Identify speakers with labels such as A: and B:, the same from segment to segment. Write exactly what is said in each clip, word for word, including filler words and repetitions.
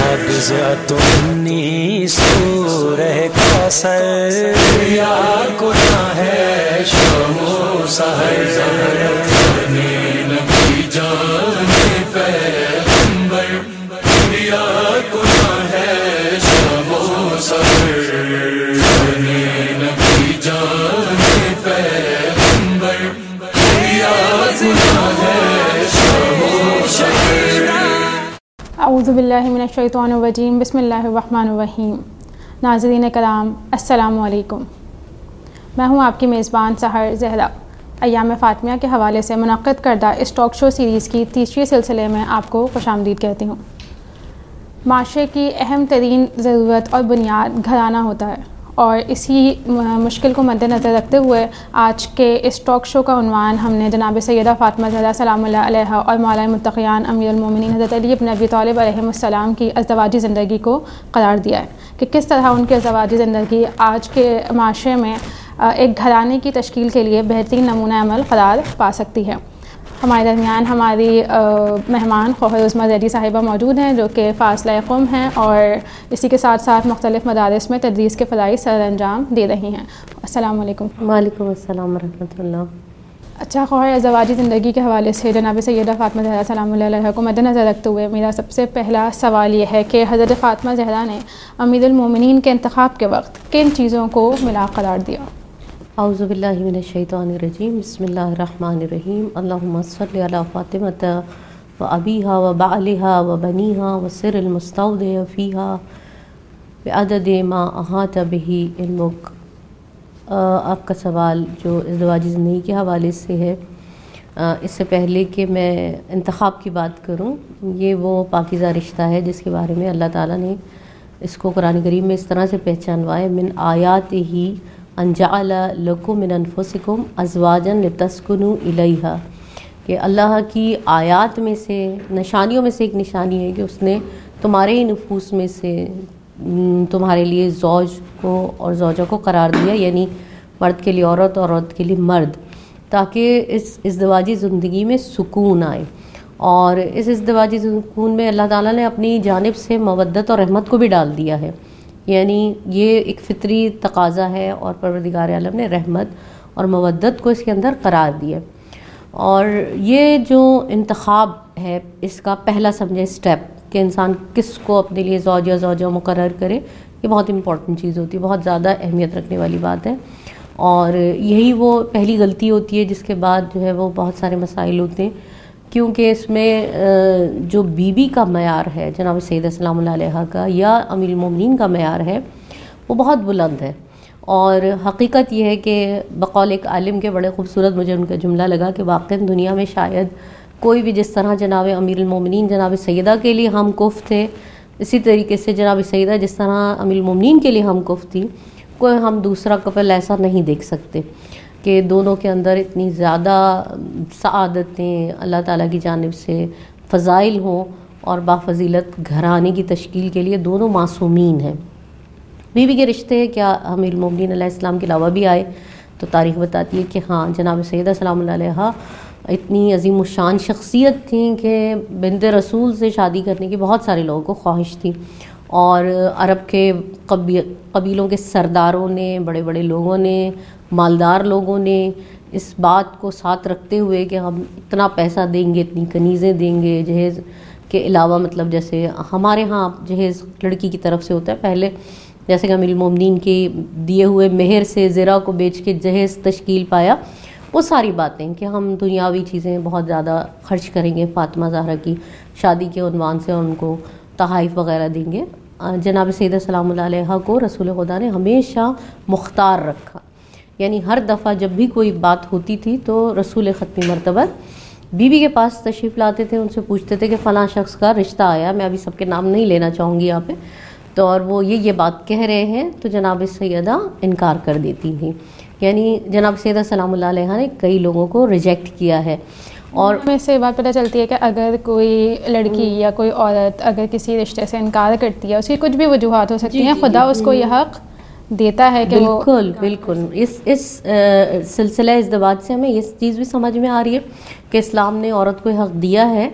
A: نابضعۃ منی سورہ کوثر یا گناہ ہے شام و سحر نبی جان پیغمبر یا گناہ ہے شام و سحر نبی جان پیغمبر یا گناہ ہے شام و سحر۔
B: اعوذ باللہ من الشیطان الرجیم، بسم اللہ الرحمن الرحیم۔ ناظرین کرام السلام علیکم، میں ہوں آپ کی میزبان سحر زہرا۔ ایام فاطمیہ کے حوالے سے منعقد کردہ اس ٹاک شو سیریز کی تیسری سلسلے میں آپ کو خوش آمدید کہتی ہوں۔ معاشرے کی اہم ترین ضرورت اور بنیاد گھرانہ ہوتا ہے، اور اسی مشکل کو مد نظر رکھتے ہوئے آج کے اس ٹاک شو کا عنوان ہم نے جناب سیدہ فاطمہ زہرا سلام اللہ علیہا اور مولا متقیان امیر المومنین حضرت علی بن ابی طالب علیہ السلام کی ازدواجی زندگی کو قرار دیا ہے کہ کس طرح ان کی ازدواجی زندگی آج کے معاشرے میں ایک گھرانے کی تشکیل کے لیے بہترین نمونہ عمل قرار پا سکتی ہے۔ ہمارے درمیان ہماری مہمان خوہر عظمیٰ زیدی صاحبہ موجود ہیں، جو کہ فاضلہ قم ہیں اور اسی کے ساتھ ساتھ مختلف مدارس میں تدریس کے فرائض سر انجام دے رہی ہیں۔ السلام علیکم۔
C: وعلیکم السلام ورحمۃ اللہ۔
B: اچھا خوہر، ازدواجی زندگی کے حوالے سے جناب سیدہ فاطمہ زہرا سلام اللہ علیہا کو مد نظر رکھتے ہوئے میرا سب سے پہلا سوال یہ ہے کہ حضرت فاطمہ زہرا نے امیر المومنین کے انتخاب کے وقت کن چیزوں کو ملا قرار دیا؟
C: اعوذ باللہ من الشیطان الرجیم، بسم اللہ الرحمن الرحیم۔ اللہم صلی علی فاطمۃ و ابیہا و بعلہا و بنیہا و سر المستودع فیہا بعدد ما احاط بہ علمک۔ آپ کا سوال جو ازدواجی زندگی کے حوالے سے ہے، اس سے پہلے کہ میں انتخاب کی بات کروں، یہ وہ پاکیزہ رشتہ ہے جس کے بارے میں اللہ تعالیٰ نے اس کو قرآن کریم میں اس طرح سے پہچانوا ہے، من آیاتہ ان جعل لکم من انفسکم ازواجا لتسکنوا الیہا، کہ اللہ کی آیات میں سے، نشانیوں میں سے ایک نشانی ہے کہ اس نے تمہارے ہی نفوس میں سے تمہارے لیے زوج کو اور زوجہ کو قرار دیا، یعنی مرد کے لیے عورت اور عورت کے لیے مرد، تاکہ اس ازدواجی زندگی میں سکون آئے۔ اور اس ازدواجی سکون میں اللہ تعالیٰ نے اپنی جانب سے مودت اور رحمت کو بھی ڈال دیا ہے، یعنی یہ ایک فطری تقاضا ہے، اور پروردگار عالم نے رحمت اور مودت کو اس کے اندر قرار دیا۔ اور یہ جو انتخاب ہے، اس کا پہلا سمجھے اسٹیپ کہ انسان کس کو اپنے لیے زوج یا زوجہ مقرر کرے، یہ بہت امپورٹنٹ چیز ہوتی ہے، بہت زیادہ اہمیت رکھنے والی بات ہے، اور یہی وہ پہلی غلطی ہوتی ہے جس کے بعد جو ہے وہ بہت سارے مسائل ہوتے ہیں، کیونکہ اس میں جو بی بی کا معیار ہے جناب سیدہ سلام اللہ علیہا کا یا امیر المومنین کا معیار ہے، وہ بہت بلند ہے۔ اور حقیقت یہ ہے کہ بقول ایک عالم کے بڑے خوبصورت مجھے ان کا جملہ لگا کہ واقعاً دنیا میں شاید کوئی بھی جس طرح جناب امیر المومنین جناب سیدہ کے لیے ہم کف تھے، اسی طریقے سے جناب سیدہ جس طرح امیر المومنین کے لیے ہم کف تھی، کوئی ہم دوسرا کپل ایسا نہیں دیکھ سکتے کہ دونوں کے اندر اتنی زیادہ سعادتیں اللہ تعالیٰ کی جانب سے فضائل ہوں، اور بافضیلت گھرانے کی تشکیل کے لیے دونوں معصومین ہیں۔ بیوی کے رشتے کیا امیر المومنین علیہ السلام کے علاوہ بھی آئے، تو تاریخ بتاتی ہے کہ ہاں جناب سیدہ سلام اللہ علیہا اتنی عظیم الشان شخصیت تھیں کہ بنت رسول سے شادی کرنے کی بہت سارے لوگوں کو خواہش تھی، اور عرب کے قبیلوں کے سرداروں نے، بڑے بڑے لوگوں نے، مالدار لوگوں نے اس بات کو ساتھ رکھتے ہوئے کہ ہم اتنا پیسہ دیں گے، اتنی کنیزیں دیں گے، جہیز کے علاوہ، مطلب جیسے ہمارے ہاں جہیز لڑکی کی طرف سے ہوتا ہے، پہلے جیسے کہ امیر المومنین کے دیے ہوئے مہر سے زرہ کو بیچ کے جہیز تشکیل پایا، وہ ساری باتیں کہ ہم دنیاوی چیزیں بہت زیادہ خرچ کریں گے فاطمہ زہرا کی شادی کے عنوان سے، ان کو تحائف وغیرہ دیں گے۔ جناب سیدہ سلام اللہ علیہا کو رسول خدا نے ہمیشہ مختار رکھا، یعنی ہر دفعہ جب بھی کوئی بات ہوتی تھی تو رسول ختمی مرتبت بی بی کے پاس تشریف لاتے تھے، ان سے پوچھتے تھے کہ فلاں شخص کا رشتہ آیا، میں ابھی سب کے نام نہیں لینا چاہوں گی یہاں پہ، تو اور وہ یہ یہ بات کہہ رہے ہیں، تو جناب سیدہ انکار کر دیتی تھیں، یعنی جناب سیدہ سلام اللہ علیہا نے کئی لوگوں کو ریجیکٹ کیا ہے۔ اور
B: ہمیں سے بات پتہ چلتی ہے کہ اگر کوئی لڑکی یا کوئی عورت اگر کسی رشتے سے انکار کرتی ہے، اس کی کچھ بھی وجوہات ہو سکتی ہیں، خدا اس کو یہ حق دیتا ہے کہ
C: بالکل بالکل اس اس سلسلہ ازدواج سے ہمیں یہ چیز بھی سمجھ میں آ رہی ہے کہ اسلام نے عورت کو حق دیا ہے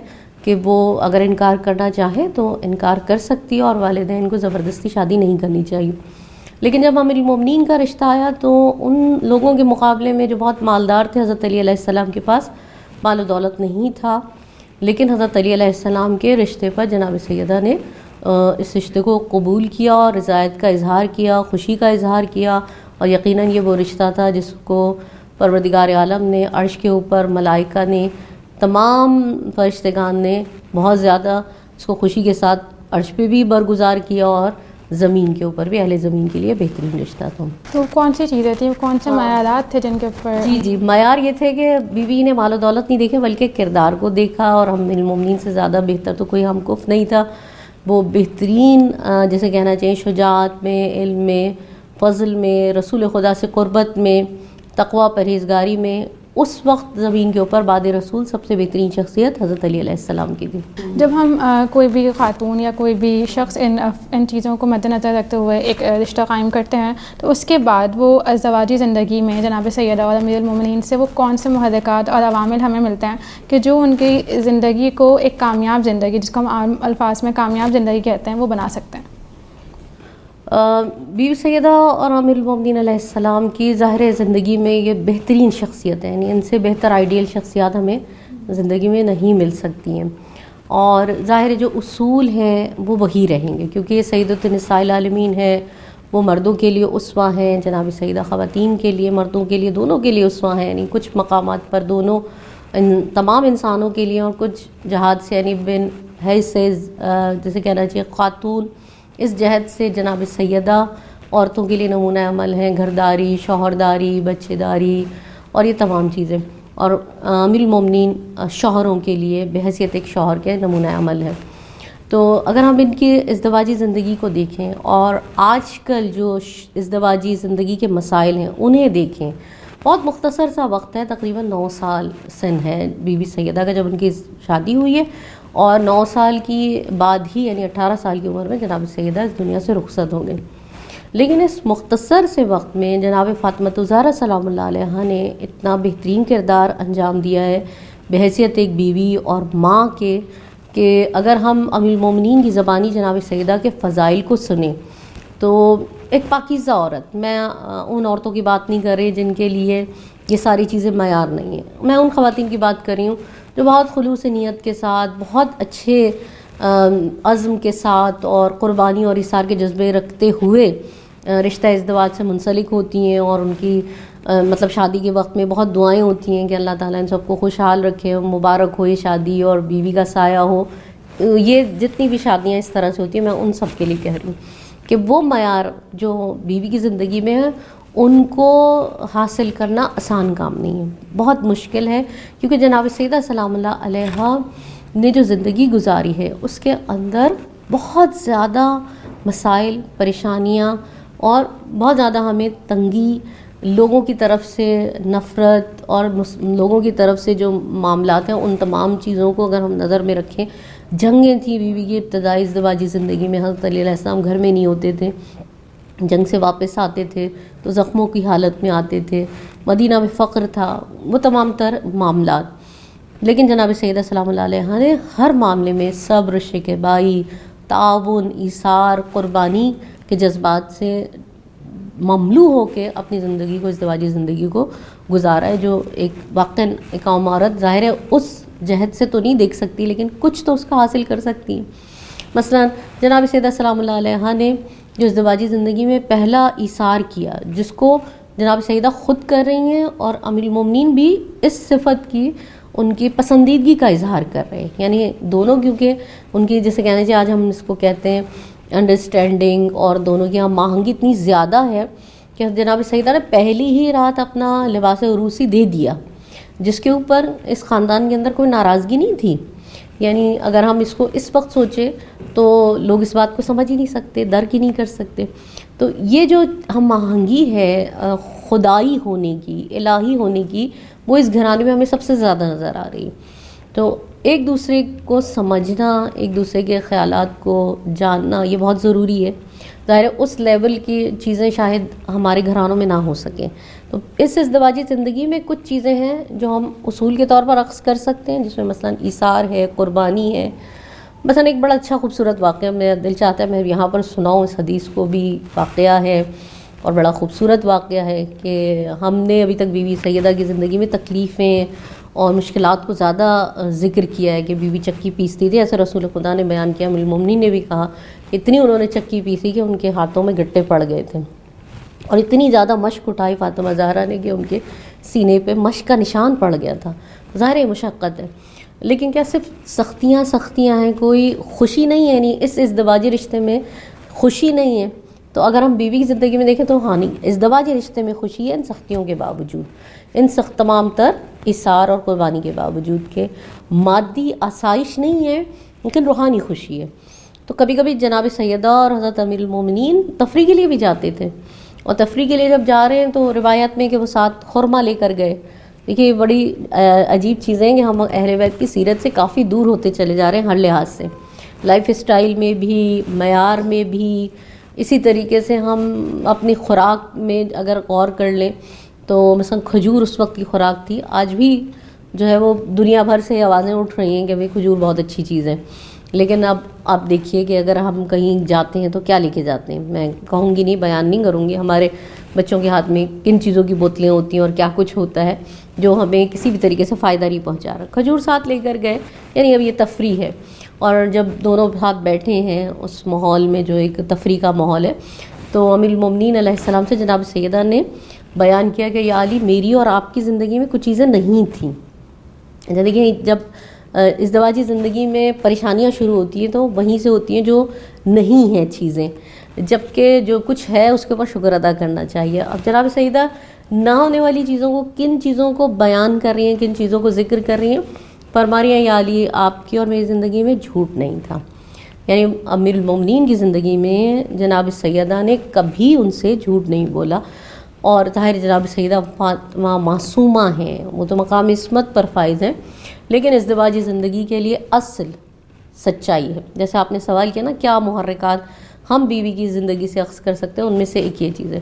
C: کہ وہ اگر انکار کرنا چاہیں تو انکار کر سکتی ہے اور والدین کو زبردستی شادی نہیں کرنی چاہیے. لیکن جب امیر المومنین کا رشتہ آیا تو ان لوگوں کے مقابلے میں جو بہت مالدار تھے، حضرت علی علیہ السلام کے پاس مال و دولت نہیں تھا، لیکن حضرت علی علیہ السلام کے رشتے پر جناب سیدہ نے اس رشتے کو قبول کیا اور رضایت کا اظہار کیا، خوشی کا اظہار کیا. اور یقیناً یہ وہ رشتہ تھا جس کو پروردگار عالم نے، عرش کے اوپر ملائکہ نے، تمام فرشتگان نے بہت زیادہ اس کو خوشی کے ساتھ عرش پہ بھی برگزار کیا اور زمین کے اوپر بھی اہل زمین کے لیے بہترین رشتہ تھا.
B: تو کون سی چیزیں تھیں، کون سے معیارات تھے جن کے اوپر؟
C: جی جی معیار یہ تھے کہ بیوی نے مال و دولت نہیں دیکھے بلکہ کردار کو دیکھا، اور ہم المومنین سے زیادہ بہتر تو کوئی ہم کف نہیں تھا. وہ بہترین جیسے کہنا چاہیے شجاعت میں، علم میں، فضل میں، رسول خدا سے قربت میں، تقوی پرہیزگاری میں، اس وقت زمین کے اوپر بعد رسول سب سے بہترین شخصیت حضرت علی علیہ السلام کی تھی.
B: جب ہم کوئی بھی خاتون یا کوئی بھی شخص ان ان چیزوں کو مد نظر رکھتے ہوئے ایک رشتہ قائم کرتے ہیں تو اس کے بعد وہ ازدواجی زندگی میں جناب سیدہ اور امیر المومنین سے وہ کون سے محرکات اور عوامل ہمیں ملتے ہیں کہ جو ان کی زندگی کو ایک کامیاب زندگی، جس کو ہم عام الفاظ میں کامیاب زندگی کہتے ہیں، وہ بنا سکتے ہیں؟
C: بیوی سیدہ اور امیر المومنین علیہ السلام کی ظاہر زندگی میں یہ بہترین شخصیت ہے، یعنی ان سے بہتر آئیڈیل شخصیات ہمیں زندگی میں نہیں مل سکتی ہیں. اور ظاہر جو اصول ہیں وہ وہی رہیں گے، کیونکہ یہ سیدۃ النساء العالمین ہے، وہ مردوں کے لیے اسوہ ہیں، جناب سیدہ خواتین کے لیے، مردوں کے لیے، دونوں کے لیے اسوہ ہیں. یعنی کچھ مقامات پر دونوں ان تمام انسانوں کے لیے، اور کچھ جہاد سے یعنی بن حیث سے جیسے کہنا چاہیے خاتون، اس جہد سے جناب سیدہ عورتوں کے لیے نمونہ عمل ہیں، گھرداری، شوہرداری، بچے داری اور یہ تمام چیزیں. اور امیر المومنین شوہروں کے لیے بحیثیت ایک شوہر کے نمونہ عمل ہے. تو اگر ہم ان کی ازدواجی زندگی کو دیکھیں اور آج کل جو ازدواجی زندگی کے مسائل ہیں انہیں دیکھیں، بہت مختصر سا وقت ہے، تقریباً نو سال سن ہے بی بی سیدہ کا جب ان کی شادی ہوئی ہے، اور نو سال کی بعد ہی یعنی اٹھارہ سال کی عمر میں جناب سیدہ اس دنیا سے رخصت ہو گئے. لیکن اس مختصر سے وقت میں جناب فاطمۃ الزہرا سلام اللہ علیہا نے اتنا بہترین کردار انجام دیا ہے بحیثیت ایک بیوی اور ماں کے، کہ اگر ہم امیر المومنین کی زبانی جناب سیدہ کے فضائل کو سنیں تو ایک پاکیزہ عورت، میں ان عورتوں کی بات نہیں کر رہی جن کے لیے یہ ساری چیزیں معیار نہیں ہیں، میں ان خواتین کی بات کر رہی ہوں جو بہت خلوص نیت کے ساتھ، بہت اچھے عزم کے ساتھ اور قربانی اور اثار کے جذبے رکھتے ہوئے رشتہ ازدواج سے منسلک ہوتی ہیں، اور ان کی مطلب شادی کے وقت میں بہت دعائیں ہوتی ہیں کہ اللہ تعالیٰ ان سب کو خوشحال رکھے، مبارک ہو یہ شادی اور بیوی کا سایہ ہو. یہ جتنی بھی شادیاں اس طرح سے ہوتی ہیں میں ان سب کے لیے کہہ رہی ہوں کہ وہ معیار جو بیوی کی زندگی میں ہے ان کو حاصل کرنا آسان کام نہیں ہے، بہت مشکل ہے. کیونکہ جناب سیدہ سلام اللہ علیہا نے جو زندگی گزاری ہے اس کے اندر بہت زیادہ مسائل، پریشانیاں اور بہت زیادہ ہمیں تنگی، لوگوں کی طرف سے نفرت اور لوگوں کی طرف سے جو معاملات ہیں ان تمام چیزوں کو اگر ہم نظر میں رکھیں. جنگیں تھیں بیوی کی ابتدائی ازدواجی زندگی میں، حضرت علی علیہ السلام گھر میں نہیں ہوتے تھے، جنگ سے واپس آتے تھے تو زخموں کی حالت میں آتے تھے، مدینہ میں فقر تھا، وہ تمام تر معاملات. لیکن جناب سیدہ سلام اللہ علیہا نے ہر معاملے میں صبر، شکیبائی، تعاون، ایثار، قربانی کے جذبات سے مملو ہو کے اپنی زندگی کو، ازدواجی زندگی کو گزارا ہے، جو ایک واقعاً ایک عام عورت ظاہر ہے اس جہد سے تو نہیں دیکھ سکتی لیکن کچھ تو اس کا حاصل کر سکتی ہیں. مثلا جناب سیدہ سلام اللہ علیہا نے جو ازدواجی زندگی میں پہلا ایثار کیا، جس کو جناب سیدہ خود کر رہی ہیں اور امیر المومنین بھی اس صفت کی ان کی پسندیدگی کا اظہار کر رہے ہیں، یعنی دونوں، کیونکہ ان کی جیسے کہنا چاہیے آج ہم اس کو کہتے ہیں انڈرسٹینڈنگ، اور دونوں کی ہم آہنگی اتنی زیادہ ہے کہ جناب سیدہ نے پہلی ہی رات اپنا لباس عروسی دے دیا، جس کے اوپر اس خاندان کے اندر کوئی ناراضگی نہیں تھی. یعنی اگر ہم اس کو اس وقت سوچیں تو لوگ اس بات کو سمجھ ہی نہیں سکتے، درک ہی نہیں کر سکتے. تو یہ جو ہم آہنگی ہے خدائی ہونے کی، الہی ہونے کی، وہ اس گھرانے میں ہمیں سب سے زیادہ نظر آ رہی ہے. تو ایک دوسرے کو سمجھنا، ایک دوسرے کے خیالات کو جاننا یہ بہت ضروری ہے. ظاہر ہے اس لیول کی چیزیں شاید ہمارے گھرانوں میں نہ ہو سکیں. تو اس ازدواجی زندگی میں کچھ چیزیں ہیں جو ہم اصول کے طور پر اخذ کر سکتے ہیں، جس میں مثلاً ایثار ہے، قربانی ہے. مثلاً ایک بڑا اچھا خوبصورت واقعہ میرا دل چاہتا ہے میں یہاں پر سناؤں. اس حدیث کو بھی واقعہ ہے اور بڑا خوبصورت واقعہ ہے کہ ہم نے ابھی تک بی بی سیدہ کی زندگی میں تکلیفیں اور مشکلات کو زیادہ ذکر کیا ہے کہ بی بی چکی پیستی تھی. ایسے رسول خدا نے بیان کیا، ام المومنین نے بھی کہا اتنی انہوں نے چکی پیسی کہ ان کے ہاتھوں میں گٹے پڑ گئے تھے، اور اتنی زیادہ مشق اٹھائی فاطمہ زہرا نے کہ ان کے سینے پہ مشق کا نشان پڑ گیا تھا. ظاہر مشقت ہے، لیکن کیا صرف سختیاں سختیاں ہیں، کوئی خوشی نہیں ہے؟ یعنی اس ازدواجی رشتے میں خوشی نہیں ہے. تو اگر ہم بیوی کی زندگی میں دیکھیں تو ہاں نہیں، ازدواجی رشتے میں خوشی ہے ان سختیوں کے باوجود، ان سخت تمام تر ایثار اور قربانی کے باوجود. کہ مادی آسائش نہیں ہے لیکن روحانی خوشی ہے. تو کبھی کبھی جناب سیدہ اور حضرت امیر المومنین تفریح کے لیے بھی جاتے تھے، اور تفریح کے لیے جب جا رہے ہیں تو روایت میں کہ وہ ساتھ خورما لے کر گئے. دیکھیے یہ بڑی عجیب چیزیں ہیں کہ ہم اہل بیت کی سیرت سے کافی دور ہوتے چلے جا رہے ہیں ہر لحاظ سے، لائف اسٹائل میں بھی، معیار میں بھی. اسی طریقے سے ہم اپنی خوراک میں اگر غور کر لیں تو مثلا کھجور اس وقت کی خوراک تھی، آج بھی جو ہے وہ دنیا بھر سے آوازیں اٹھ رہی ہیں کہ بھئی کھجور بہت اچھی چیز ہے. لیکن اب آپ دیکھیے کہ اگر ہم کہیں جاتے ہیں تو کیا لے کے جاتے ہیں. میں کہوں گی نہیں، بیان نہیں کروں گی ہمارے بچوں کے ہاتھ میں کن چیزوں کی بوتلیں ہوتی ہیں اور کیا کچھ ہوتا ہے جو ہمیں کسی بھی طریقے سے فائدہ نہیں پہنچا رہا. کھجور ساتھ لے کر گئے، یعنی اب یہ تفریح ہے. اور جب دونوں ساتھ بیٹھے ہیں اس ماحول میں جو ایک تفریح کا ماحول ہے، تو امیر المومنین علیہ السلام سے جناب سیدہ نے بیان کیا کہ یا علی، میری اور آپ کی زندگی میں کچھ چیزیں نہیں تھیں. دیکھیے جب ازدواجی زندگی میں پریشانیاں شروع ہوتی ہیں تو وہیں سے ہوتی ہیں جو نہیں ہیں چیزیں، جبکہ جو کچھ ہے اس کے اوپر شکر ادا کرنا چاہیے. اب جناب سیدہ نہ ہونے والی چیزوں کو، کن چیزوں کو بیان کر رہی ہیں، کن چیزوں کو ذکر کر رہی ہیں. فرما رہی ہیں یا علی، آپ کی اور میری زندگی میں جھوٹ نہیں تھا. یعنی امیر المومنین کی زندگی میں جناب سیدہ نے کبھی ان سے جھوٹ نہیں بولا. اور ظاہر جناب سیدہ فاطمہ معصومہ ہیں، وہ تو مقام عصمت پر فائز ہیں، لیکن ازدواجی زندگی کے لیے اصل سچائی ہے. جیسے آپ نے سوال کیا نا کیا محرکات ہم بیوی کی زندگی سے اخذ کر سکتے ہیں، ان میں سے ایک یہ چیز ہے،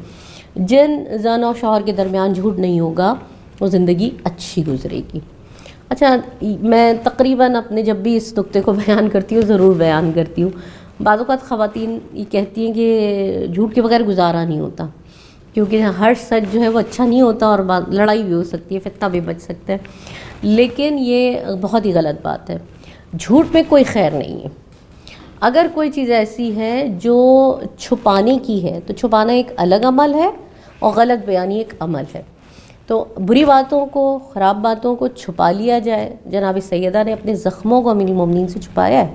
C: جن زن اور شوہر کے درمیان جھوٹ نہیں ہوگا وہ زندگی اچھی گزرے گی. اچھا، میں تقریباً اپنے جب بھی اس نقطے کو بیان کرتی ہوں ضرور بیان کرتی ہوں. بعض اوقات خواتین یہ کہتی ہیں کہ جھوٹ کے بغیر گزارا نہیں ہوتا، کیونکہ ہر سچ جو ہے وہ اچھا نہیں ہوتا اور لڑائی بھی ہو سکتی ہے، فتنہ بھی بچ سکتا ہے. لیکن یہ بہت ہی غلط بات ہے. جھوٹ میں کوئی خیر نہیں ہے. اگر کوئی چیز ایسی ہے جو چھپانے کی ہے تو چھپانا ایک الگ عمل ہے اور غلط بیانی ایک عمل ہے. تو بری باتوں کو، خراب باتوں کو چھپا لیا جائے. جناب سیدہ نے اپنے زخموں کو امیر المومنین سے چھپایا ہے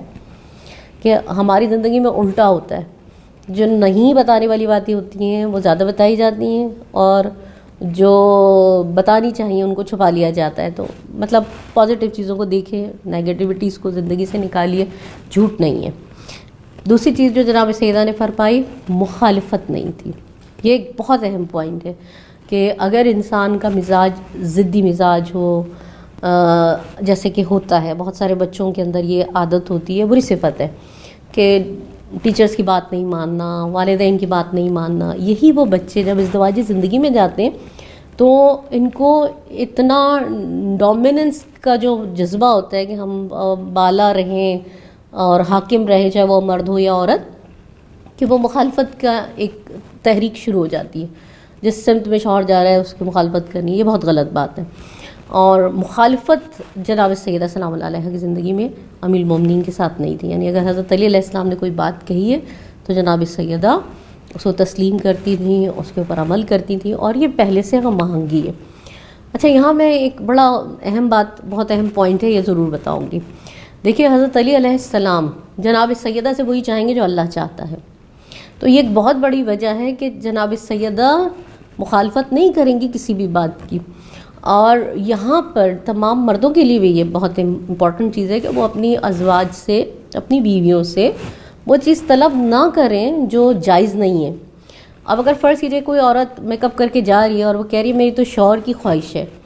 C: کہ ہماری زندگی میں الٹا ہوتا ہے، جو نہیں بتانے والی باتیں ہوتی ہیں وہ زیادہ بتائی جاتی ہیں اور جو بتانی چاہیے ان کو چھپا لیا جاتا ہے. تو مطلب پازیٹیو چیزوں کو دیکھیں، نیگیٹیوٹیز کو زندگی سے نکالیے. جھوٹ نہیں ہے. دوسری چیز جو جناب سیدہ نے فرمائی، مخالفت نہیں تھی. یہ ایک بہت اہم پوائنٹ ہے کہ اگر انسان کا مزاج ضدی مزاج ہو، جیسے کہ ہوتا ہے بہت سارے بچوں کے اندر یہ عادت ہوتی ہے، بری صفت ہے کہ ٹیچرز کی بات نہیں ماننا، والدین کی بات نہیں ماننا. یہی وہ بچے جب ازدواجی زندگی میں جاتے ہیں تو ان کو اتنا ڈومیننس کا جو جذبہ ہوتا ہے کہ ہم بالا رہیں اور حاکم رہیں، چاہے وہ مرد ہو یا عورت، کہ وہ مخالفت کا ایک تحریک شروع ہو جاتی ہے. جس سمت میں شوہر جا رہا ہے اس کی مخالفت کرنی، یہ بہت غلط بات ہے. اور مخالفت جناب سیدہ سلام اللہ علیہ کی زندگی میں امیر المومنین کے ساتھ نہیں تھی. یعنی اگر حضرت علی علیہ السلام نے کوئی بات کہی ہے تو جناب سیدہ اس کو تسلیم کرتی تھیں، اس کے اوپر عمل کرتی تھیں، اور یہ پہلے سے ہم آہنگی ہے. اچھا، یہاں میں ایک بڑا اہم بات، بہت اہم پوائنٹ ہے، یہ ضرور بتاؤں گی. دیکھیے حضرت علی علیہ السلام جناب سیدہ سے وہی چاہیں گے جو اللہ چاہتا ہے. تو یہ ایک بہت بڑی وجہ ہے کہ جناب سیدہ مخالفت نہیں کریں گی کسی بھی بات کی. اور یہاں پر تمام مردوں کے لیے بھی یہ بہت امپورٹنٹ چیز ہے کہ وہ اپنی ازواج سے، اپنی بیویوں سے وہ چیز طلب نہ کریں جو جائز نہیں ہے. اب اگر فرض کیجئے کوئی عورت میک اپ کر کے جا رہی ہے اور وہ کہہ رہی ہے میری تو شوہر کی خواہش ہے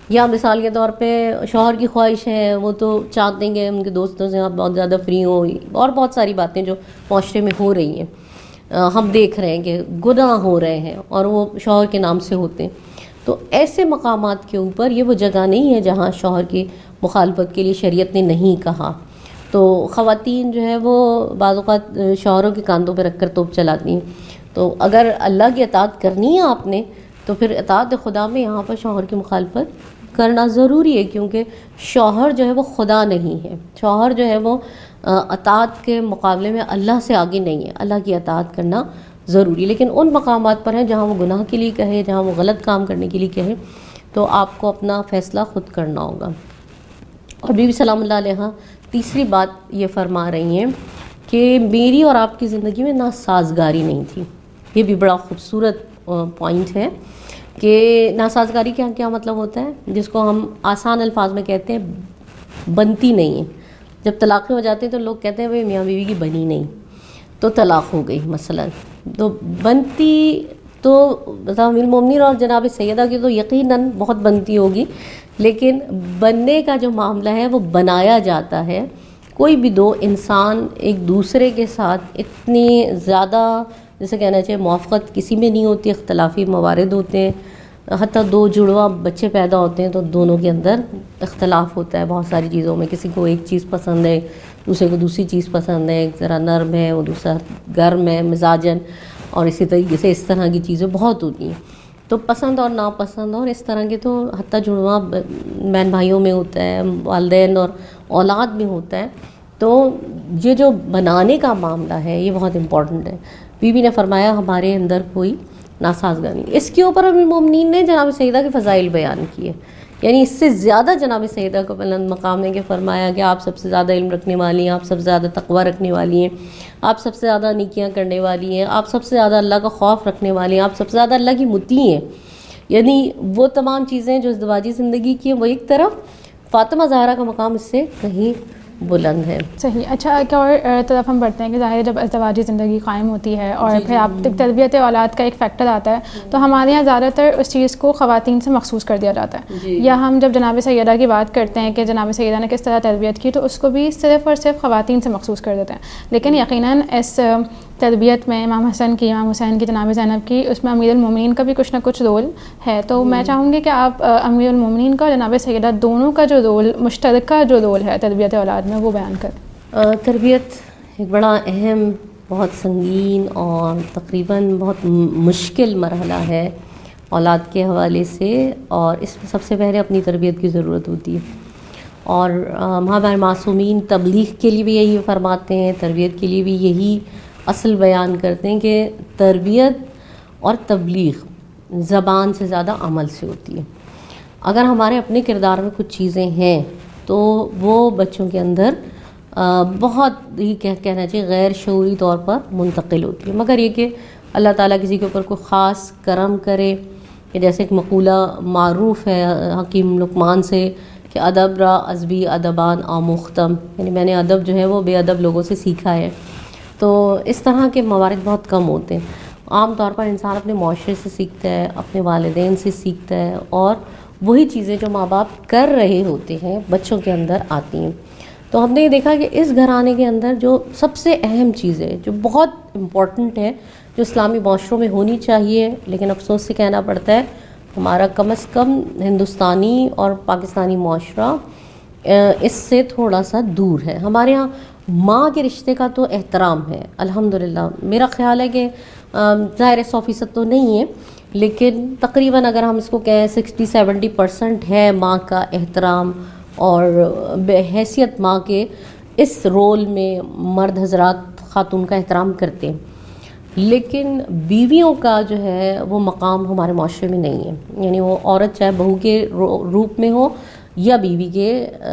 C: یا مثال کے طور پہ شوہر کی خواہش ہے، وہ تو چاہتے ہیں کہ ان کے دوستوں سے آپ بہت زیادہ فری ہوں، اور بہت ساری باتیں جو معاشرے میں ہو رہی ہیں، ہم دیکھ رہے ہیں کہ گناہ ہو رہے ہیں اور وہ شوہر کے نام سے ہوتے ہیں. تو ایسے مقامات کے اوپر یہ وہ جگہ نہیں ہے جہاں شوہر کی مخالفت کے لیے شریعت نے نہیں کہا. تو خواتین جو ہے وہ بعض اوقات شوہروں کے کاندھوں پہ رکھ کر توپ چلاتی ہیں. تو اگر اللہ کی اطاعت کرنی ہے آپ نے تو پھر اطاعت خدا میں یہاں پر شوہر کی مخالفت کرنا ضروری ہے، کیونکہ شوہر جو ہے وہ خدا نہیں ہے. شوہر جو ہے وہ اطاعت کے مقابلے میں اللہ سے آگے نہیں ہے. اللہ کی اطاعت کرنا ضروری، لیکن ان مقامات پر ہیں جہاں وہ گناہ کے لیے کہے، جہاں وہ غلط کام کرنے کے لیے کہے، تو آپ کو اپنا فیصلہ خود کرنا ہوگا. اور بی بی سلام اللہ علیہ تیسری بات یہ فرما رہی ہیں کہ میری اور آپ کی زندگی میں ناسازگاری نہیں تھی. یہ بھی بڑا خوبصورت پوائنٹ ہے کہ ناسازگاری کا کیا مطلب ہوتا ہے، جس کو ہم آسان الفاظ میں کہتے ہیں بنتی نہیں ہے. جب طلاقیں ہو جاتی ہیں تو لوگ کہتے ہیں بھائی میاں بیوی کی بنی نہیں، تو طلاق ہو گئی مثلا. تو بنتی تو امیر المومنین اور جناب سیدہ کی تو یقیناً بہت بنتی ہوگی، لیکن بننے کا جو معاملہ ہے وہ بنایا جاتا ہے. کوئی بھی دو انسان ایک دوسرے کے ساتھ اتنی زیادہ جیسے کہنا چاہیے موافقت کسی میں نہیں ہوتی، اختلافی موارد ہوتے ہیں. حتیٰ دو جڑواں بچے پیدا ہوتے ہیں تو دونوں کے اندر اختلاف ہوتا ہے بہت ساری چیزوں میں. کسی کو ایک چیز پسند ہے، دوسرے کو دوسری چیز پسند ہے، ایک ذرا نرم ہے، وہ دوسرا گرم ہے مزاجن، اور اسی طریقے سے اس طرح کی چیزیں بہت ہوتی ہیں. تو پسند اور ناپسند اور اس طرح کے تو حتیٰ جڑواں بہن بھائیوں میں ہوتا ہے، والدین اور اولاد میں ہوتا ہے. تو یہ جو بنانے کا معاملہ ہے یہ بہت امپورٹنٹ ہے. بی بی نے فرمایا ہمارے اندر کوئی ناسازگاری. اس کے اوپر ابھی مومنین نے جناب سیدہ کے فضائل بیان کیے، یعنی اس سے زیادہ جناب سیدہ کو بلند مقام ہے کہ فرمایا کہ آپ سب سے زیادہ علم رکھنے والی ہیں، آپ سب سے زیادہ تقوی رکھنے والی ہیں، آپ سب سے زیادہ نیکیاں کرنے والی ہیں، آپ سب سے زیادہ اللہ کا خوف رکھنے والی ہیں، آپ سب سے زیادہ اللہ کی مطیع ہیں. یعنی وہ تمام چیزیں جو ازدواجی زندگی کی ہیں وہ ایک طرف، فاطمہ زہرا کا مقام اس سے کہیں بلند ہے.
B: صحیح. اچھا ایک اور طرف ہم بڑھتے ہیں کہ ظاہر جب ازدواجی زندگی قائم ہوتی ہے اور پھر آپ تک تربیت اولاد کا ایک فیکٹر آتا ہے، تو ہمارے یہاں زیادہ تر اس چیز کو خواتین سے مخصوص کر دیا جاتا ہے. یا ہم جب جناب سیدہ کی بات کرتے ہیں کہ جناب سیدہ نے کس طرح تربیت کی، تو اس کو بھی صرف اور صرف خواتین سے مخصوص کر دیتے ہیں. لیکن یقیناً اس تربیت میں امام حسن کی، امام حسین کی، جناب زینب کی، اس میں امیر المومنین کا بھی کچھ نہ کچھ رول ہے. تو میں چاہوں گی کہ آپ امیر المومنین کا اور جناب سیدہ دونوں کا جو رول، مشترکہ جو رول ہے تربیت اولاد میں، وہ بیان کریں.
C: تربیت ایک بڑا اہم، بہت سنگین اور تقریباً بہت مشکل مرحلہ ہے اولاد کے حوالے سے، اور اس میں سب سے پہلے اپنی تربیت کی ضرورت ہوتی ہے. اور ہمارے معصومین تبلیغ کے لیے بھی یہی فرماتے ہیں، تربیت کے لیے بھی یہی اصل بیان کرتے ہیں کہ تربیت اور تبلیغ زبان سے زیادہ عمل سے ہوتی ہے. اگر ہمارے اپنے کردار میں کچھ چیزیں ہیں تو وہ بچوں کے اندر بہت ہی کہنا چاہیے غیر شعوری طور پر منتقل ہوتی ہے. مگر یہ کہ اللہ تعالیٰ کسی کے اوپر کوئی خاص کرم کرے، کہ جیسے ایک مقولہ معروف ہے حکیم لقمان سے کہ ادب را ازبی ادبان آموختم، یعنی میں نے ادب جو ہے وہ بے ادب لوگوں سے سیکھا ہے. تو اس طرح کے موارد بہت کم ہوتے ہیں. عام طور پر انسان اپنے معاشرے سے سیکھتا ہے، اپنے والدین سے سیکھتا ہے، اور وہی چیزیں جو ماں باپ کر رہے ہوتے ہیں بچوں کے اندر آتی ہیں. تو ہم نے یہ دیکھا کہ اس گھرانے کے اندر جو سب سے اہم چیز ہے، جو بہت امپورٹنٹ ہے، جو اسلامی معاشروں میں ہونی چاہیے، لیکن افسوس سے کہنا پڑتا ہے ہمارا کم از کم ہندوستانی اور پاکستانی معاشرہ اس سے تھوڑا سا دور ہے. ہمارے ہاں ماں کے رشتے کا تو احترام ہے الحمدللہ. میرا خیال ہے کہ ظاہر سو فیصد تو نہیں ہے، لیکن تقریباً اگر ہم اس کو کہیں سکسٹی سیونٹی پرسنٹ ہے ماں کا احترام، اور بحیثیت ماں کے اس رول میں مرد حضرات خاتون کا احترام کرتے ہیں. لیکن بیویوں کا جو ہے وہ مقام ہمارے معاشرے میں نہیں ہے. یعنی وہ عورت چاہے بہو کے روپ میں ہو یا بیوی کے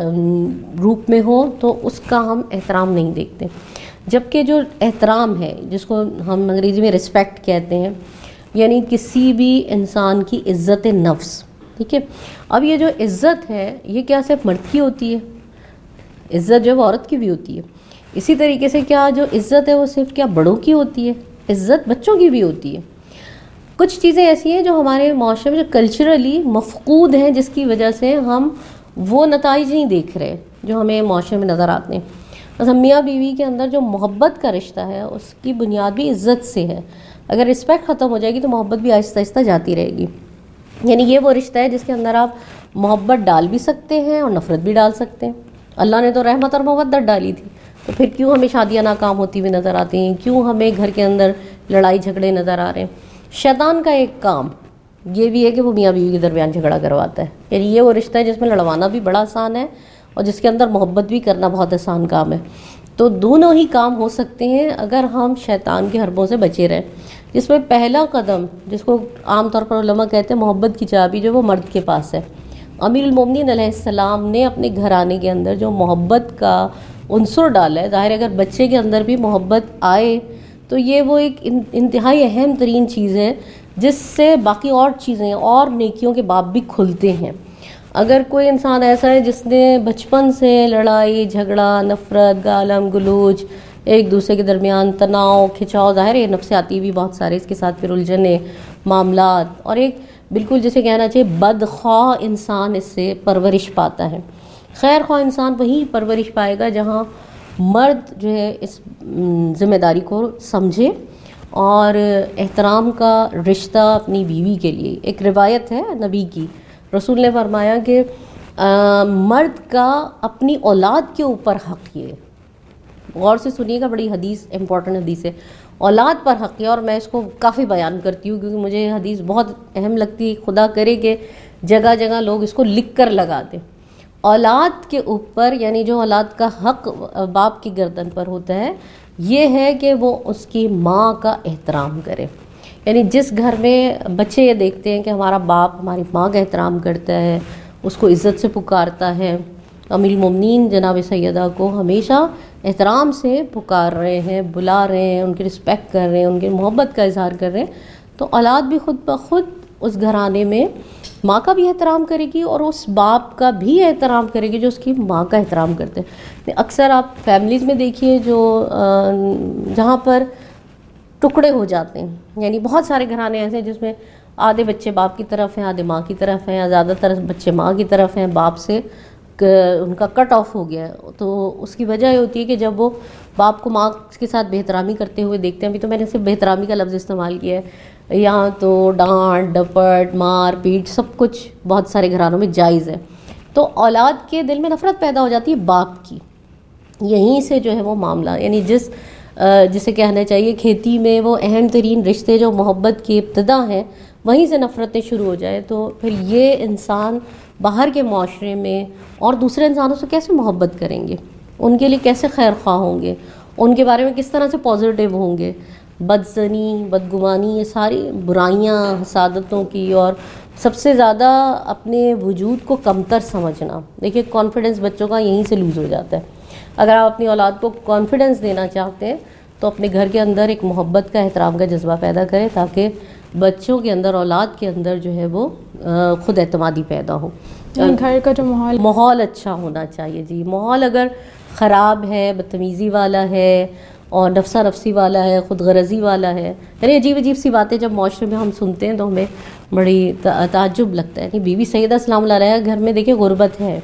C: روپ میں ہو تو اس کا ہم احترام نہیں دیکھتے. جبکہ جو احترام ہے، جس کو ہم انگریزی میں رسپیکٹ کہتے ہیں، یعنی کسی بھی انسان کی عزت نفس، ٹھیک ہے. اب یہ جو عزت ہے یہ کیا صرف مرد کی ہوتی ہے؟ عزت جو ہے وہ عورت کی بھی ہوتی ہے. اسی طریقے سے کیا جو عزت ہے وہ صرف کیا بڑوں کی ہوتی ہے؟ عزت بچوں کی بھی ہوتی ہے. کچھ چیزیں ایسی ہیں جو ہمارے معاشرے میں جو کلچرلی مفقود ہیں، جس کی وجہ سے ہم وہ نتائج نہیں دیکھ رہے جو ہمیں معاشرے میں نظر آتے ہیں. بس میاں بیوی کے اندر جو محبت کا رشتہ ہے اس کی بنیاد بھی عزت سے ہے. اگر رسپیکٹ ختم ہو جائے گی تو محبت بھی آہستہ آہستہ جاتی رہے گی. یعنی یہ وہ رشتہ ہے جس کے اندر آپ محبت ڈال بھی سکتے ہیں اور نفرت بھی ڈال سکتے ہیں. اللہ نے تو رحمت اور محبت ڈالی تھی، تو پھر کیوں ہمیں شادیاں ناکام ہوتی ہوئی نظر آتی ہیں؟ کیوں ہمیں گھر کے اندر لڑائی جھگڑے نظر آ رہے ہیں؟ شیطان کا ایک کام یہ بھی ہے کہ وہ میاں بیوی کے درمیان جھگڑا کرواتا ہے. یعنی یہ وہ رشتہ ہے جس میں لڑوانا بھی بڑا آسان ہے اور جس کے اندر محبت بھی کرنا بہت آسان کام ہے. تو دونوں ہی کام ہو سکتے ہیں اگر ہم شیطان کے حربوں سے بچے رہیں. جس میں پہلا قدم، جس کو عام طور پر علماء کہتے ہیں محبت کی چابی، جو وہ مرد کے پاس ہے. امیر المومنین علیہ السلام نے اپنے گھرانے کے اندر جو محبت کا عنصر ڈالا ہے، ظاہر اگر بچے کے اندر بھی محبت آئے تو یہ وہ ایک انتہائی اہم ترین چیز ہے جس سے باقی اور چیزیں اور نیکیوں کے باب بھی کھلتے ہیں. اگر کوئی انسان ایسا ہے جس نے بچپن سے لڑائی جھگڑا، نفرت، گالم گلوچ، ایک دوسرے کے درمیان تناؤ کھچاؤ، ظاہر ہے نفسیاتی بھی بہت سارے اس کے ساتھ پھر الجھنے معاملات، اور ایک بالکل جسے کہنا چاہیے بدخواہ انسان اس سے پرورش پاتا ہے. خیر خواہ انسان وہی پرورش پائے گا جہاں مرد جو ہے اس ذمہ داری کو سمجھے اور احترام کا رشتہ اپنی بیوی کے لیے. ایک روایت ہے نبی کی، رسول نے فرمایا کہ مرد کا اپنی اولاد کے اوپر حق ہے. غور سے سنیے گا، بڑی حدیث امپورٹنٹ حدیث ہے. اولاد پر حق ہے، اور میں اس کو کافی بیان کرتی ہوں کیونکہ مجھے حدیث بہت اہم لگتی ہے. خدا کرے کہ جگہ جگہ لوگ اس کو لکھ کر لگا دیں. اولاد کے اوپر، یعنی جو اولاد کا حق باپ کی گردن پر ہوتا ہے، یہ ہے کہ وہ اس کی ماں کا احترام کرے. یعنی جس گھر میں بچے یہ دیکھتے ہیں کہ ہمارا باپ ہماری ماں کا احترام کرتا ہے، اس کو عزت سے پکارتا ہے، امیر المومنین جناب سیدہ کو ہمیشہ احترام سے پکار رہے ہیں، بلا رہے ہیں، ان کی رسپیکٹ کر رہے ہیں، ان کی محبت کا اظہار کر رہے ہیں، تو اولاد بھی خود بخود اس گھرانے میں ماں کا بھی احترام کرے گی اور اس باپ کا بھی احترام کرے گی جو اس کی ماں کا احترام کرتے ہیں. اکثر آپ فیملیز میں دیکھیے جو جہاں پر ٹکڑے ہو جاتے ہیں، یعنی بہت سارے گھرانے ایسے ہیں جس میں آدھے بچے باپ کی طرف ہیں، آدھے ماں کی طرف ہیں، یا زیادہ تر بچے ماں کی طرف ہیں، باپ سے ان کا کٹ آف ہو گیا ہے. تو اس کی وجہ یہ ہوتی ہے کہ جب وہ باپ کو ماں کے ساتھ بے احترامی کرتے ہوئے دیکھتے ہیں، ابھی تو میں نے صرف بے احترامی کا لفظ استعمال کیا ہے، یہاں تو ڈانٹ ڈپٹ مار پیٹ سب کچھ بہت سارے گھرانوں میں جائز ہے. تو اولاد کے دل میں نفرت پیدا ہو جاتی ہے باپ کی. یہیں سے جو ہے وہ معاملہ، یعنی جس جسے کہنا چاہیے کھیتی میں وہ اہم ترین رشتے جو محبت کی ابتدا ہیں، وہیں سے نفرتیں شروع ہو جائے تو پھر یہ انسان باہر کے معاشرے میں اور دوسرے انسانوں سے کیسے محبت کریں گے، ان کے لیے کیسے خیر خواہ ہوں گے، ان کے بارے میں کس طرح سے پازیٹیو ہوں گے. بدزنی، بدگمانی، یہ ساری برائیاں حسادتوں کی، اور سب سے زیادہ اپنے وجود کو کمتر سمجھنا. دیکھیے کانفیڈنس بچوں کا یہیں سے لوز ہو جاتا ہے. اگر آپ اپنی اولاد کو کانفیڈنس دینا چاہتے ہیں تو اپنے گھر کے اندر ایک محبت کا احترام کا جذبہ پیدا کریں تاکہ بچوں کے اندر، اولاد کے اندر جو ہے وہ خود اعتمادی پیدا ہو.
B: گھر کا جو ماحول
C: ماحول اچھا ہونا چاہیے. جی ماحول اگر خراب ہے، بدتمیزی والا ہے اور نفسا نفسی والا ہے، خود غرضی والا ہے، یعنی عجیب عجیب سی باتیں جب معاشرے میں ہم سنتے ہیں تو ہمیں بڑی تعجب لگتا ہے کہ بی بی سیدہ سلام اللہ علیہا گھر میں دیکھیں غربت ہے.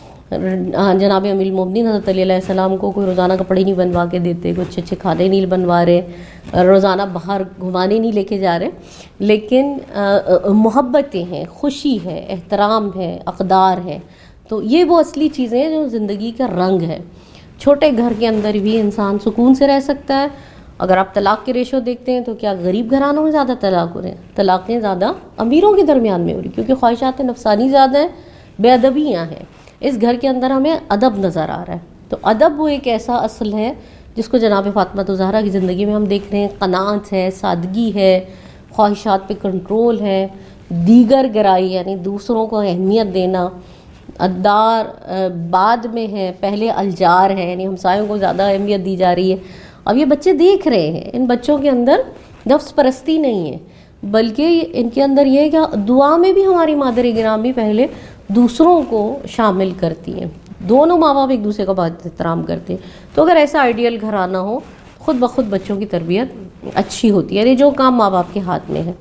C: جناب امیر المومنین حضرت علی علیہ السلام کو کوئی روزانہ کپڑے نہیں بنوا کے دیتے، کوئی اچھے اچھے کھانے نہیں بنوا رہے، روزانہ باہر گھمانے نہیں لے کے جا رہے، لیکن محبتیں ہیں، خوشی ہے، احترام ہے، اقدار ہے. تو یہ وہ اصلی چیزیں ہیں جو زندگی کا رنگ ہے. چھوٹے گھر کے اندر بھی انسان سکون سے رہ سکتا ہے. اگر آپ طلاق کے ریشو دیکھتے ہیں تو کیا غریب گھرانوں میں زیادہ طلاق ہو رہے ہیں؟ طلاقیں زیادہ امیروں کے درمیان میں ہو رہی کیونکہ خواہشات نفسانی زیادہ ہیں، بے ادبیاں ہیں. اس گھر کے اندر ہمیں ادب نظر آ رہا ہے. تو ادب وہ ایک ایسا اصل ہے جس کو جناب فاطمہ زہرا کی زندگی میں ہم دیکھ رہے ہیں. قناعت ہے، سادگی ہے، خواہشات پہ کنٹرول ہے، دیگر گرائی یعنی دوسروں کو اہمیت دینا، ادار بعد میں ہے، پہلے الجار ہے، یعنی ہمسایوں کو زیادہ اہمیت دی جا رہی ہے. اب یہ بچے دیکھ رہے ہیں، ان بچوں کے اندر نفس پرستی نہیں ہے بلکہ ان کے اندر یہ ہے کہ دعا میں بھی ہماری مادر گرامی پہلے دوسروں کو شامل کرتی ہیں. دونوں ماں باپ ایک دوسرے کا بہت احترام کرتے ہیں. تو اگر ایسا آئیڈیل گھرانہ ہو خود بخود بچوں کی تربیت اچھی ہوتی ہے. یعنی جو کام ماں باپ کے ہاتھ میں ہے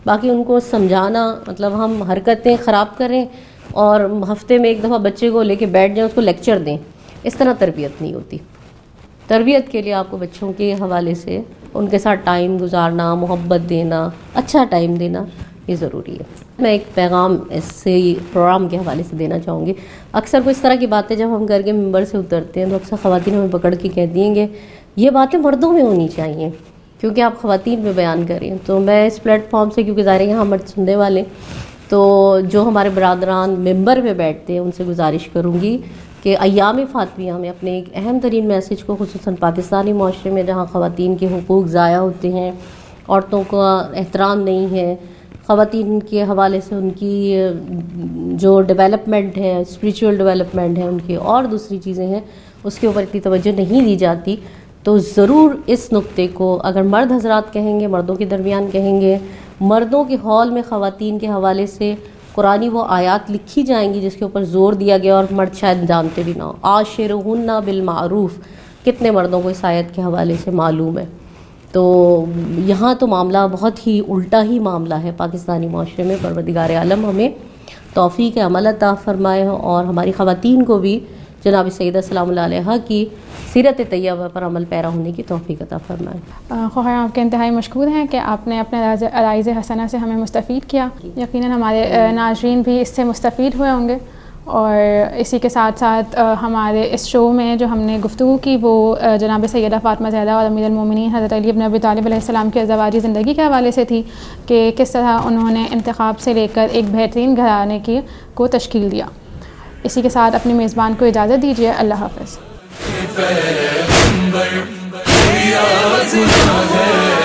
C: باقی ان کو سمجھانا، مطلب ہم حرکتیں خراب کریں اور ہفتے میں ایک دفعہ بچے کو لے کے بیٹھ جائیں، اس کو لیکچر دیں، اس طرح تربیت نہیں ہوتی. تربیت کے لیے آپ کو بچوں کے حوالے سے ان کے ساتھ ٹائم گزارنا، محبت دینا، اچھا ٹائم دینا یہ ضروری ہے. میں ایک پیغام اس سے پروگرام کے حوالے سے دینا چاہوں گی. اکثر کو اس طرح کی باتیں جب ہم گھر کے ممبر سے اترتے ہیں تو اکثر خواتین ہمیں پکڑ کے کہتی ہیں کہ یہ باتیں مردوں میں ہونی چاہیے کیونکہ آپ خواتین میں بیان کریں. تو میں اس پلیٹ فارم سے، کیونکہ ظاہر ہے یہاں مرد سننے والے، تو جو ہمارے برادران ممبر پہ بیٹھتے ہیں ان سے گزارش کروں گی کہ ایام فاطمیہ میں اپنے ایک اہم ترین میسیج کو، خصوصاً پاکستانی معاشرے میں جہاں خواتین کے حقوق ضائع ہوتے ہیں، عورتوں کا احترام نہیں ہے، خواتین کے حوالے سے ان کی جو ڈیولپمنٹ ہے، اسپریچول ڈیولپمنٹ ہے، ان کی اور دوسری چیزیں ہیں، اس کے اوپر اتنی توجہ نہیں دی جاتی. تو ضرور اس نقطے کو اگر مرد حضرات کہیں گے، مردوں کے درمیان کہیں گے، مردوں کے ہال میں خواتین کے حوالے سے قرآنی وہ آیات لکھی جائیں گی جس کے اوپر زور دیا گیا اور مرد شاید جانتے بھی نہ ہو. عاشرہن بالمعروف، کتنے مردوں کو اس آیت کے حوالے سے معلوم ہے. تو یہاں تو معاملہ بہت ہی الٹا ہی معاملہ ہے پاکستانی معاشرے میں. پروردگار عالم ہمیں توفیق عمل عطا فرمائے اور ہماری خواتین کو بھی جناب سیدہ سلام اللہ علیہا کی سیرت طیبہ پر عمل پیرا ہونے کی توفیق عطا فرمائے.
B: خواہر آپ کے انتہائی مشکور ہیں کہ آپ نے اپنے عرائض حسنہ سے ہمیں مستفید کیا. یقیناً ہمارے ناظرین بھی اس سے مستفید ہوئے ہوں گے. اور اسی کے ساتھ ساتھ ہمارے اس شو میں جو ہم نے گفتگو کی وہ جناب سیدہ فاطمہ زہرا اور امیر المومنین حضرت علی بن ابی طالب علیہ السلام کی ازدواجی زندگی کے حوالے سے تھی کہ کس طرح انہوں نے انتخاب سے لے کر ایک بہترین گھرانے کی کو تشکیل دیا. اسی کے ساتھ اپنی میزبان کو اجازت دیجیے. اللہ حافظ.